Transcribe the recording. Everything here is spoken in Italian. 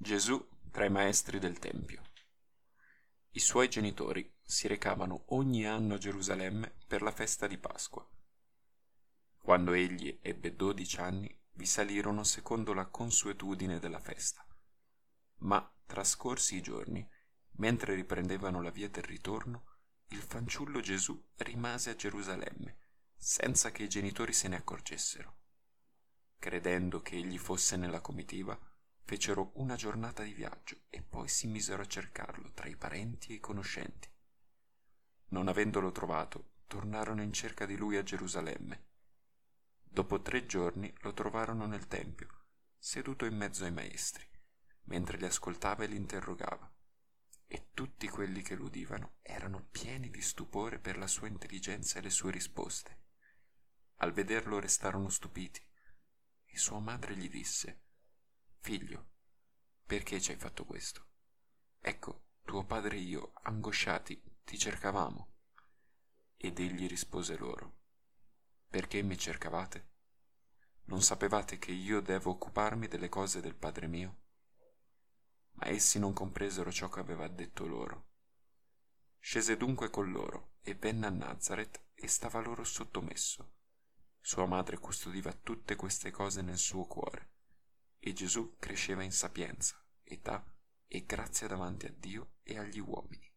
Gesù tra i maestri del Tempio. I suoi genitori si recavano ogni anno a Gerusalemme per la festa di Pasqua. Quando egli ebbe 12 anni, vi salirono secondo la consuetudine della festa. Ma, trascorsi i giorni, mentre riprendevano la via del ritorno, il fanciullo Gesù rimase a Gerusalemme, senza che i genitori se ne accorgessero. Credendo che egli fosse nella comitiva, fecero una giornata di viaggio e poi si misero a cercarlo tra i parenti e i conoscenti. Non avendolo trovato, tornarono in cerca di lui a Gerusalemme. Dopo 3 giorni lo trovarono nel tempio, seduto in mezzo ai maestri, mentre li ascoltava e li interrogava. E tutti quelli che lo udivano erano pieni di stupore per la sua intelligenza e le sue risposte. Al vederlo restarono stupiti, e sua madre gli disse: «Figlio, perché ci hai fatto questo? Ecco, tuo padre e io, angosciati, ti cercavamo». Ed egli rispose loro: «Perché mi cercavate? Non sapevate che io devo occuparmi delle cose del Padre mio?» Ma essi non compresero ciò che aveva detto loro. Scese dunque con loro e venne a Nazaret e stava loro sottomesso. Sua madre custodiva tutte queste cose nel suo cuore. E Gesù cresceva in sapienza, età e grazia davanti a Dio e agli uomini.